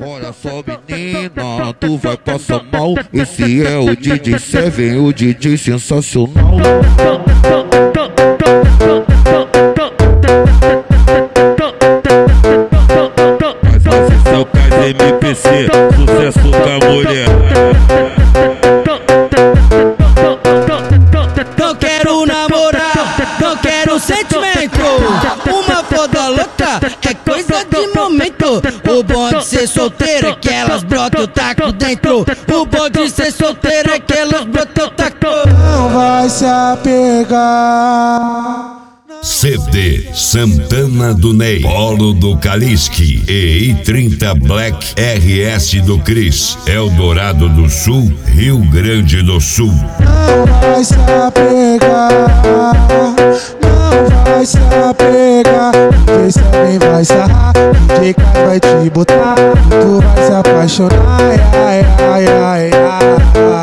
Olha só, menina, tu vai passar mal. Esse é o DJ Seven, o DJ sensacional. Mas esse é o caso MPC, sucesso com a mulher. Não quero namorar, não quero sentimento. Uma foda louca é coisa de momento. O bom de ser solteiro é que elas brotam o taco dentro. O bom de ser solteiro é que elas brotam o taco. Não vai se apegar. CD Santana do Ney, Polo do Kaliski e I30 Black RS do Cris, Eldorado do Sul, Rio Grande do Sul. Não vai se apegar, não vai se apegar. DJ Seven vai sarrar, DJ Kai vai te botar, tu vai se apaixonar. Ai, ai, ai, ai.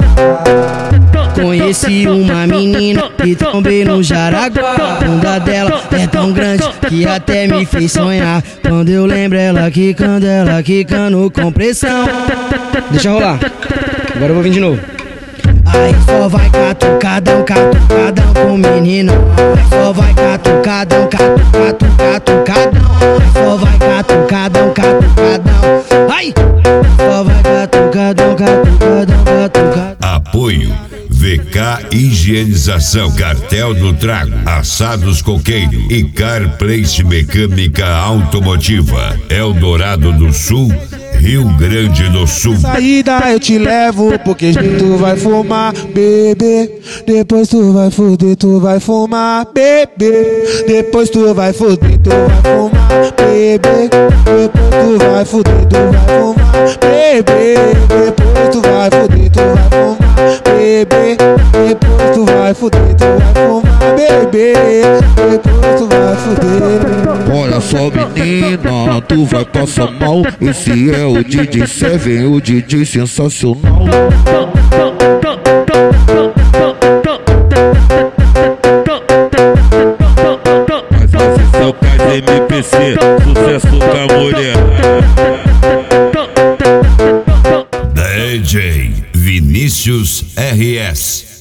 Conheci uma menina e tombei no Jaraguá. A bunda dela é tão grande que até me fez sonhar. Quando eu lembro ela quicando com pressão. Deixa rolar, agora eu vou vir de novo. Aí só vai catucadão com menino. Aí só vai catucadão. Aí só vai catucadão. Ai, só vai catucadão. Apoio VK Higienização, Cartel do Trago, Assados Coqueiro e Car Place Mecânica Automotiva, Eldorado do Sul, Rio Grande do Sul. Saída eu te levo, porque tu vai fumar, bebê. Depois tu vai fuder, tu vai fumar, bebê. Depois tu vai fuder, tu vai fumar, bebê. Depois tu vai fuder, tu vai fumar, bebê. Depois tu vai fuder, tu vai fumar, bebê. Depois tu vai fuder, tu vai fumar, bebê. Depois tu vai fuder. Olha só, menina, tu vai passar mal. Esse é o DJ Seven, o DJ sensacional. Mas esse é o caso MPC, sucesso com a mulher. DJ Vinícius RS.